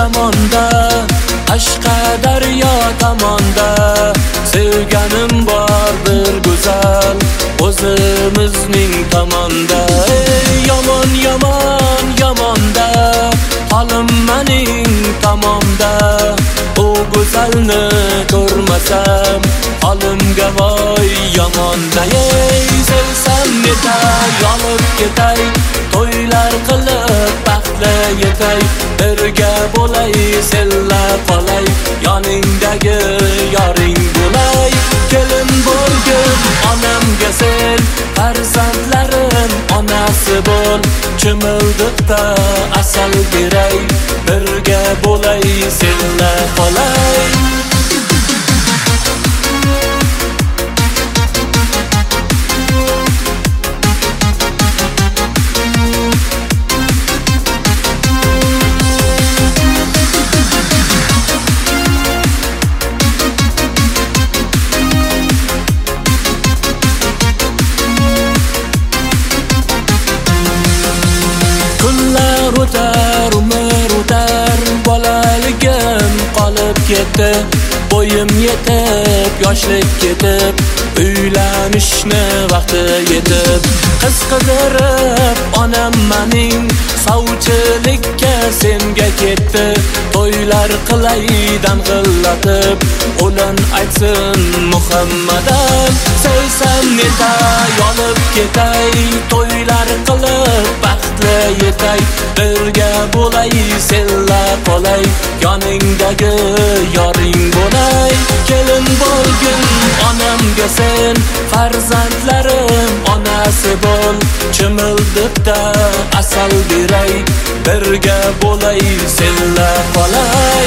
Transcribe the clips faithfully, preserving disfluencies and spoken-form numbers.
zamonda, Qashqadaryo tomonda sevganim bor bir go'zal, o'zimizning tomonda. Yomon yomon yomonda, holim mening tomonda. O go'zalni ko'rmasam, holimga voy yomonda. Ey sevsam netay, yonib ketay, to'ylar qilib baxtli yetay, birga bo'lay, senla qolay, yoningdagi yoring bo'lay. Kelin bo'lgin onamga sen, farzandlarim onasi bo'l, chimildiqda asal beray, birga bo'lay, senla qolay. Kunlar o'tar, umr o'tar, bolaligim qolib ketdi, bo'yim yetib, yoshlik ketib, uylanishni vaqti yetib, qiz qidirib onam mening sovchilikka senga ketdi. To'ylar qilay dang'illatib, o'lin aytsin Muhammadam. Sevsam netay, yonib ketay, to'ylar qilib baxtli yetay, birga bo'lay, senla qolay, yoningdagi yoring bo'lay. Kelin bo'lgin onamga sen, farzandlarim onasi bo'l, chimildiqda asal beray, birga bo'lay, senla qolay.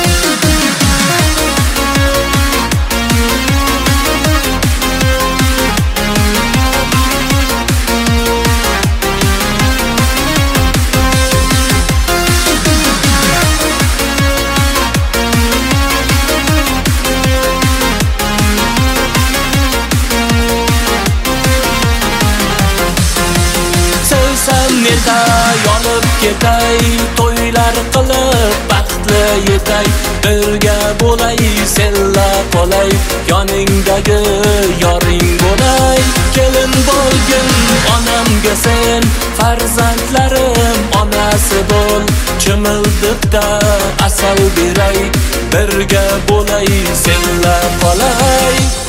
Netay, yonib ketay, to'ylar qilib baxtli yetay, birga bo'lay, senla qolay, yoningdagi yoring bo'lay. Kelin bo'lgin onamga sen, farzandlarim onasi bo'l, chimildiqda asal beray, birga bo'lay, senla qolay.